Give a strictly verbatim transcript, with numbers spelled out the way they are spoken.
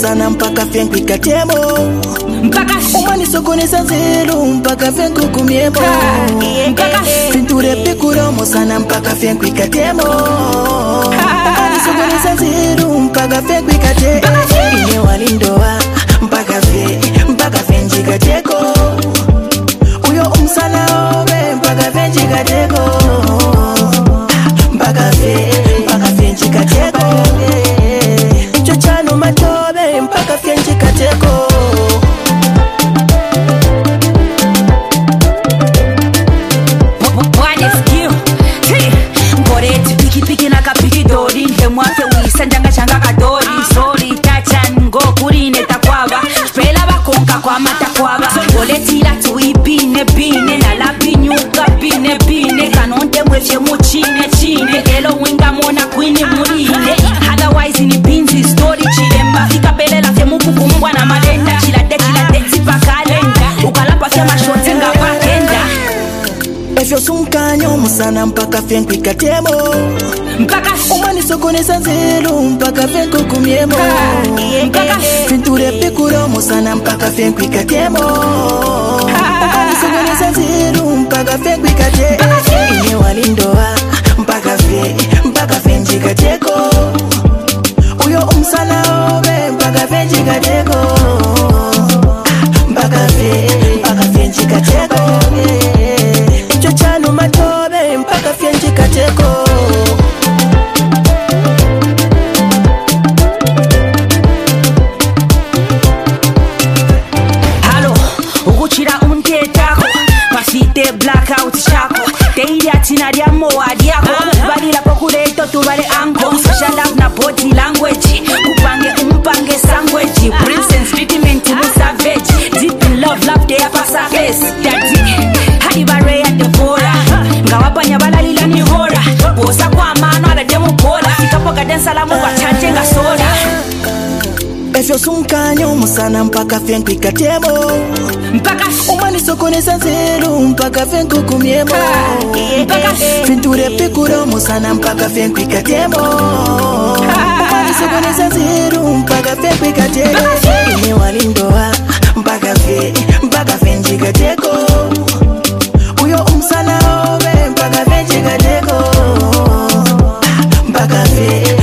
musana mpaka fenku ikatemo mpaka umani sokoneza nzelu mpaka fenku kumiemo mpaka pinture pikuro musana mpaka fenku ikatemo umani sokoneza nzelu mpaka fenku ikatemo ine walindoa mpaka fe mpaka fenji kateko uyo umsana obe mpaka fenji kateko mpaka fe mpaka fenji kateko chochano matobe mpaka fenji kateko what is you hey ngoreti piki piki nakapiki dori ndemwate wisandanga changa kadori sorry tachan go kurine takwaba spela bakonka kwa matakwaba ngoletila tuibine bine na labinyuka bine bine kanonde mwefye muchine chine elo winga mona kwini murine otherwise ni binzi story chilemba fikabelela fye mukukumbwa na malenda chilade chilade tipakalenda ukalapa fye mashote nga bakenda efyo sunkanyo musana mpaka fenku ikatemo mpaka umani sokoneza nzelu mpaka fenku kumiemo mpaka pinture pikuro musana mpaka fenku ikatemo umani sokoneza nzelu mpaka fenku ikatemo ine walindoa mpaka fe mpaka fenji kateko uyo umsana obe mpaka fenji kateko mpaka fe mpaka fenji kateko chochano matobe mpaka fenji kateko halo ukuchira untetako pasite blackout chako teili atina lya mowadi yako balila pokuleto tubale anko social love na body language kupange umpange sandwich prince and treatment mu savage deep in love love day apa surface daddy hadi bare ya devora ngawapanya balalila ni hora bosa kwa mano ala demo bola fikapo gaden salamu kwa chanje nga soda efyo sunkanyo musana mpaka fenku ikatemo mpaka umani sokoneza nzelu mpaka fenku kumiemo mpaka pinture pikuro musana mpaka fenku ikatemo umani sokoneza nzelu mpaka fenku ikatemo ine walindoa mpaka fe mpaka fenji kateko uyo umsana obe mpaka fenji kateko mpaka fe